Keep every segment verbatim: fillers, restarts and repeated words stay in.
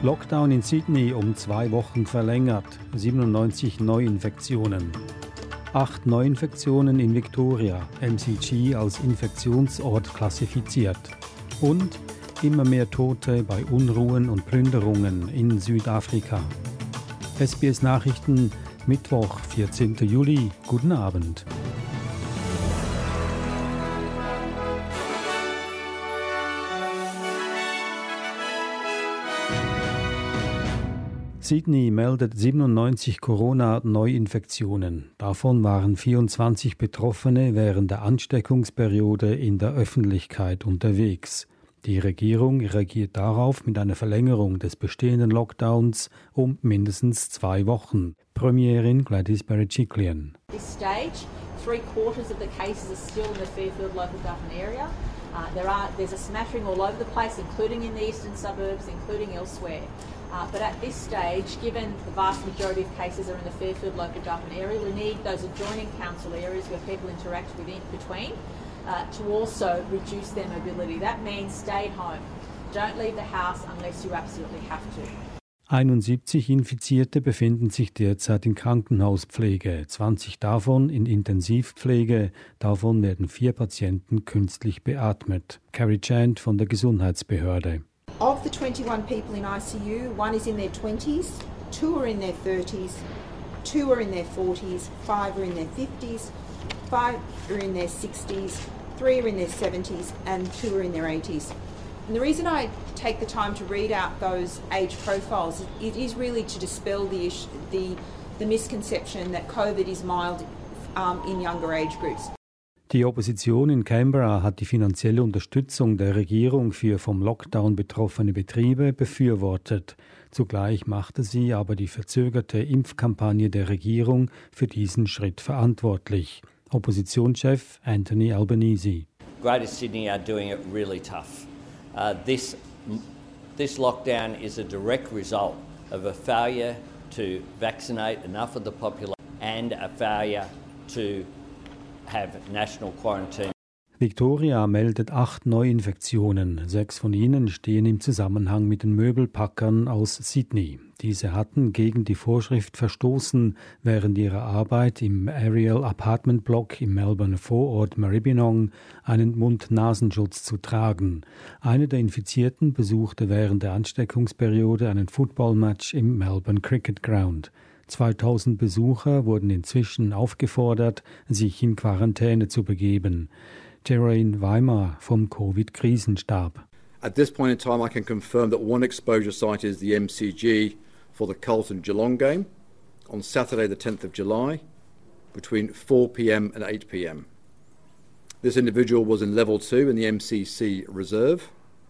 Lockdown in Sydney um zwei Wochen verlängert, siebenundneunzig Neuinfektionen. Acht Neuinfektionen in Victoria, M C G als Infektionsort klassifiziert. Und immer mehr Tote bei Unruhen und Plünderungen in Südafrika. S B S Nachrichten, Mittwoch, vierzehnten Juli. Guten Abend. Sydney meldet siebenundneunzig Corona-Neuinfektionen. Davon waren vierundzwanzig Betroffene während der Ansteckungsperiode in der Öffentlichkeit unterwegs. Die Regierung reagiert darauf mit einer Verlängerung des bestehenden Lockdowns um mindestens zwei Wochen. Premierin Gladys Berejiklian. At this stage, three quarters of the cases are still in the Fairfield local government area. Uh, there are there's a smattering all over the place, including in the eastern suburbs, including elsewhere. Uh, but at this stage, given the vast majority of cases are in the Fairfield local government area, we need those adjoining council areas where people interact within, between uh, to also reduce their mobility. That means stay at home. Don't leave the house unless you absolutely have to. einundsiebzig Infizierte befinden sich derzeit in Krankenhauspflege, zwanzig davon in Intensivpflege, davon werden vier Patienten künstlich beatmet. Carrie Chant von der Gesundheitsbehörde. Of the twenty-one people in I C U, one is in their twenties, two are in their thirties, two are in their forties, five are in their fifties, five are in their sixties, three are in their seventies, and two are in their eighties. And the reason I take the time to read out those age profiles, it is really to dispel the issue, the, the misconception that COVID is mild um, in younger age groups. Die Opposition in Canberra hat die finanzielle Unterstützung der Regierung für vom Lockdown betroffene Betriebe befürwortet. Zugleich machte sie aber die verzögerte Impfkampagne der Regierung für diesen Schritt verantwortlich. Oppositionschef Anthony Albanese. Greater Sydney are doing it really tough. Uh, this, this lockdown is a direct result of a failure to vaccinate enough of the population and a failure to have national quarantine. Victoria meldet acht Neuinfektionen. Sechs von ihnen stehen im Zusammenhang mit den Möbelpackern aus Sydney. Diese hatten gegen die Vorschrift verstoßen, während ihrer Arbeit im Ariel Apartment Block im Melbourne Vorort Maribyrnong einen Mund-Nasenschutz zu tragen. Eine der Infizierten besuchte während der Ansteckungsperiode einen Footballmatch im Melbourne Cricket Ground. zweitausend Besucher wurden inzwischen aufgefordert, sich in Quarantäne zu begeben. Geraldine Weimar vom Covid-Krisenstab. At this point in time, I can confirm that one exposure site is the M C G for the Carlton-Geelong game on Saturday the tenth of July between four p.m. and eight p.m. This individual was in level two in the M C C reserve.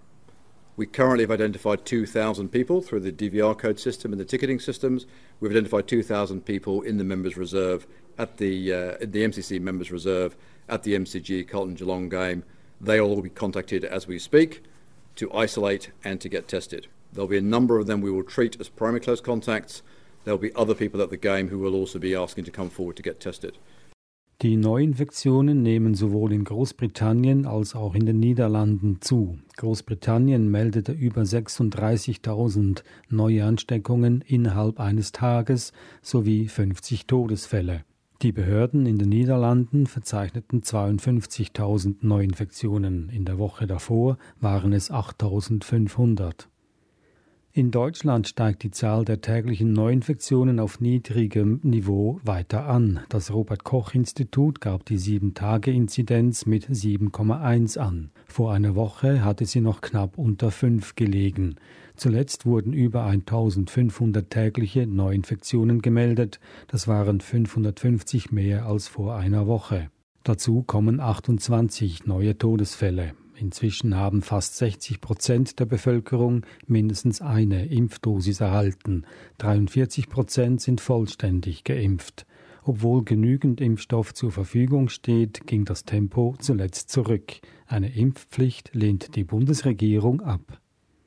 We currently have identified two thousand people through the D V R code system and the ticketing systems. We've identified two thousand people in the members' reserve at the uh, in the M C C members' reserve at the M C G Carlton-Geelong game. They all will be contacted as we speak to isolate and to get tested. There'll be a number of them we will treat as primary close contacts. There'll be other people at the game who will also be asking to come forward to get tested. Die Neuinfektionen nehmen sowohl in Großbritannien als auch in den Niederlanden zu. Großbritannien meldete über sechsunddreißigtausend neue Ansteckungen innerhalb eines Tages sowie fünfzig Todesfälle. Die Behörden in den Niederlanden verzeichneten zweiundfünfzigtausend Neuinfektionen. In der Woche davor waren es achttausendfünfhundert. In Deutschland steigt die Zahl der täglichen Neuinfektionen auf niedrigem Niveau weiter an. Das Robert-Koch-Institut gab die sieben-Tage-Inzidenz mit sieben Komma eins an. Vor einer Woche hatte sie noch knapp unter fünf gelegen. Zuletzt wurden über eintausendfünfhundert tägliche Neuinfektionen gemeldet. Das waren fünfhundertfünfzig mehr als vor einer Woche. Dazu kommen achtundzwanzig neue Todesfälle. Inzwischen haben fast sechzig Prozent der Bevölkerung mindestens eine Impfdosis erhalten. dreiundvierzig Prozent sind vollständig geimpft. Obwohl genügend Impfstoff zur Verfügung steht, ging das Tempo zuletzt zurück. Eine Impfpflicht lehnt die Bundesregierung ab.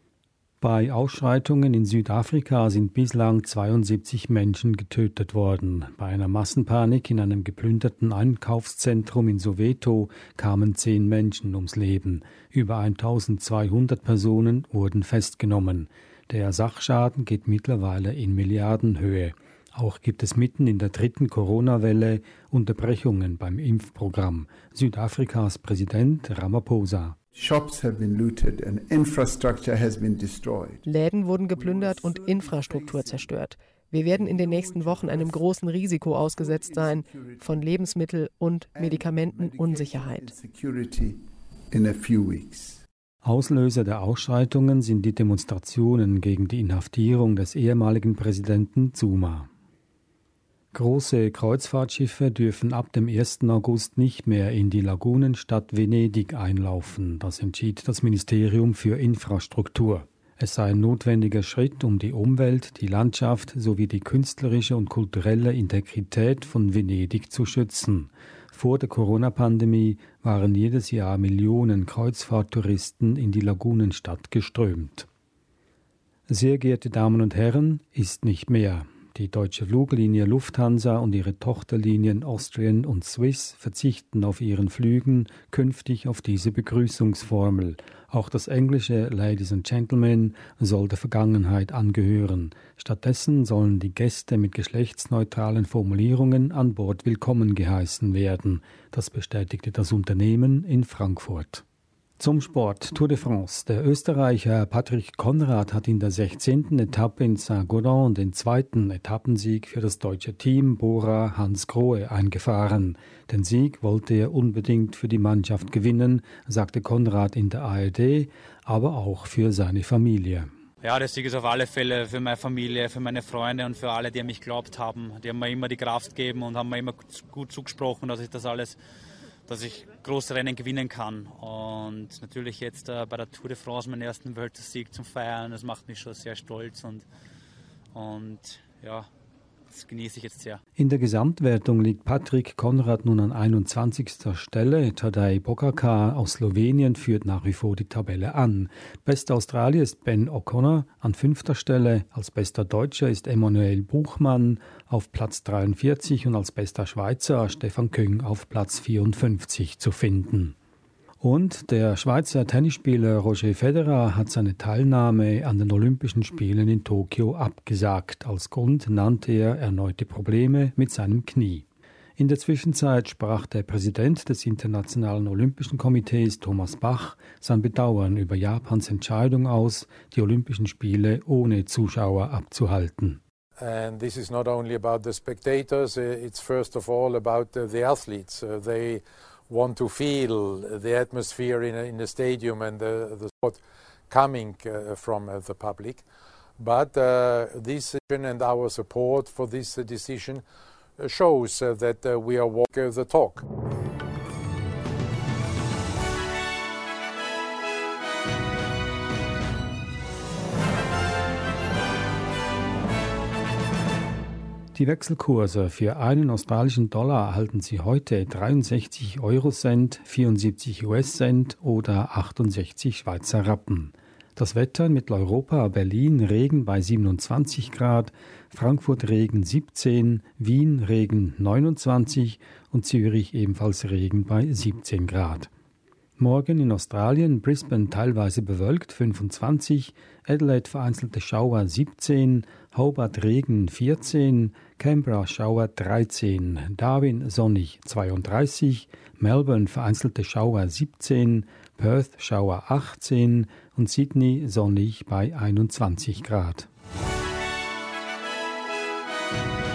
Bei Ausschreitungen in Südafrika sind bislang zweiundsiebzig Menschen getötet worden. Bei einer Massenpanik in einem geplünderten Einkaufszentrum in Soweto kamen zehn Menschen ums Leben. Über eintausendzweihundert Personen wurden festgenommen. Der Sachschaden geht mittlerweile in Milliardenhöhe. Auch gibt es mitten in der dritten Corona-Welle Unterbrechungen beim Impfprogramm. Südafrikas Präsident Ramaphosa. Shops have been looted and infrastructure has been destroyed. Läden wurden geplündert und Infrastruktur zerstört. Wir werden in den nächsten Wochen einem großen Risiko ausgesetzt sein von Lebensmittel- und Medikamentenunsicherheit. Auslöser der Ausschreitungen sind die Demonstrationen gegen die Inhaftierung des ehemaligen Präsidenten Zuma. Große Kreuzfahrtschiffe dürfen ab dem ersten August nicht mehr in die Lagunenstadt Venedig einlaufen. Das entschied das Ministerium für Infrastruktur. Es sei ein notwendiger Schritt, um die Umwelt, die Landschaft sowie die künstlerische und kulturelle Integrität von Venedig zu schützen. Vor der Corona-Pandemie waren jedes Jahr Millionen Kreuzfahrttouristen in die Lagunenstadt geströmt. Sehr geehrte Damen und Herren, ist nicht mehr. Die deutsche Fluglinie Lufthansa und ihre Tochterlinien Austrian und Swiss verzichten auf ihren Flügen künftig auf diese Begrüßungsformel. Auch das englische Ladies and Gentlemen soll der Vergangenheit angehören. Stattdessen sollen die Gäste mit geschlechtsneutralen Formulierungen an Bord willkommen geheißen werden. Das bestätigte das Unternehmen in Frankfurt. Zum Sport, Tour de France. Der Österreicher Patrick Konrad hat in der sechzehnten Etappe in Saint-Gaudens den zweiten Etappensieg für das deutsche Team Bora Hansgrohe eingefahren. Den Sieg wollte er unbedingt für die Mannschaft gewinnen, sagte Konrad in der A R D, aber auch für seine Familie. Ja, der Sieg ist auf alle Fälle für meine Familie, für meine Freunde und für alle, die an mich geglaubt haben. Die haben mir immer die Kraft gegeben und haben mir immer gut zugesprochen, dass ich das alles dass ich große Rennen gewinnen kann. Und natürlich jetzt äh, bei der Tour de France meinen ersten Weltsieg zum Feiern, das macht mich schon sehr stolz und, und ja, das genieße ich jetzt sehr. In der Gesamtwertung liegt Patrick Konrad nun an einundzwanzigster Stelle. Tadej Pogačar aus Slowenien führt nach wie vor die Tabelle an. Bester Australier ist Ben O'Connor an fünfter Stelle. Als bester Deutscher ist Emanuel Buchmann auf Platz dreiundvierzig und als bester Schweizer Stefan Küng auf Platz vierundfünfzig zu finden. Und der Schweizer Tennisspieler Roger Federer hat seine Teilnahme an den Olympischen Spielen in Tokio abgesagt. Als Grund nannte er erneute Probleme mit seinem Knie. In der Zwischenzeit sprach der Präsident des Internationalen Olympischen Komitees, Thomas Bach, sein Bedauern über Japans Entscheidung aus, die Olympischen Spiele ohne Zuschauer abzuhalten. And this is not only about the spectators, it's first of all about the athletes. They want to feel the atmosphere in, in the stadium and the, the sport coming uh, from uh, the public. But uh, this decision and our support for this uh, decision shows uh, that uh, we are walking the talk. Die Wechselkurse für einen australischen Dollar erhalten Sie heute dreiundsechzig Eurocent, vierundsiebzig US-Cent oder achtundsechzig Schweizer Rappen. Das Wetter in Mitteleuropa: Berlin Regen bei siebenundzwanzig Grad, Frankfurt Regen siebzehn, Wien Regen neunundzwanzig und Zürich ebenfalls Regen bei siebzehn Grad. Morgen in Australien: Brisbane teilweise bewölkt fünfundzwanzig, Adelaide vereinzelte Schauer siebzehn, Hobart Regen vierzehn, Canberra Schauer dreizehn, Darwin sonnig zweiunddreißig, Melbourne vereinzelte Schauer siebzehn, Perth Schauer achtzehn und Sydney sonnig bei einundzwanzig Grad.